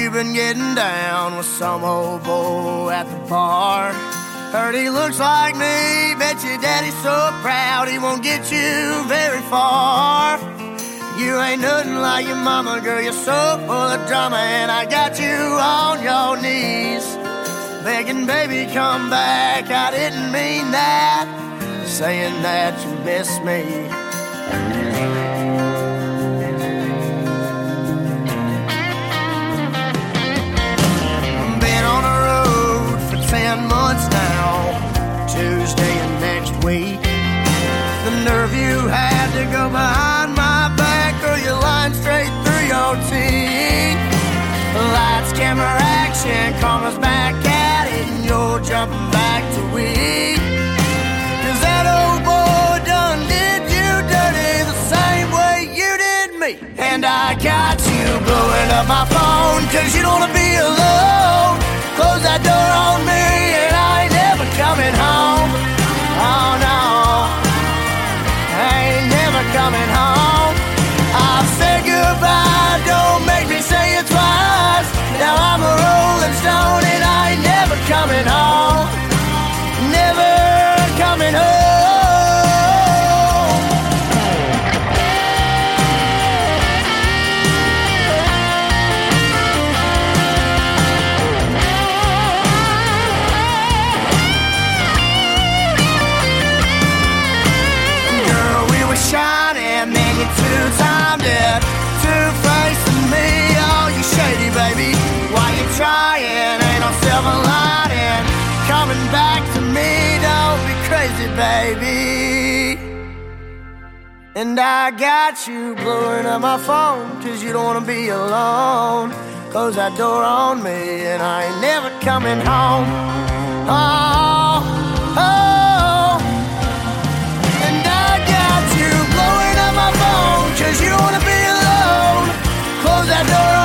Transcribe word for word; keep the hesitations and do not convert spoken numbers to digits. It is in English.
you've been getting down with some old boy at the bar. Heard he looks like me, bet your daddy's so proud he won't get you very far. You ain't nothing like your mama, girl, you're so full of drama, and I got you on your knees, begging, baby, come back. I didn't mean that, saying that you miss me. Been on the road for ten months now, Tuesday and next week. The nerve you had to go behind my back, girl, you're lying straight through your teeth. Lights, camera, action, cameras back at it, and you're jumping back to weed. Cause that old boy done did you dirty the same way you did me. And I got you blowing up my phone, cause you don't wanna be alone. Close that door on me and I ain't never coming home. Oh no, I ain't never coming home. I've said goodbye, don't make me say it twice. Now I'm a rolling stone and I ain't never coming home. Never coming home. Girl, we were shining, then you two-timed it, two-facing me. Oh, you shady, baby. Why you trying? Ain't no silver lining coming back to me. Don't be crazy, baby. And I got you blowing up my phone, cause you don't wanna be alone. Close that door on me and I ain't never coming home. Oh, oh. And I got you blowing up my phone, cause you don't wanna be alone. Close that door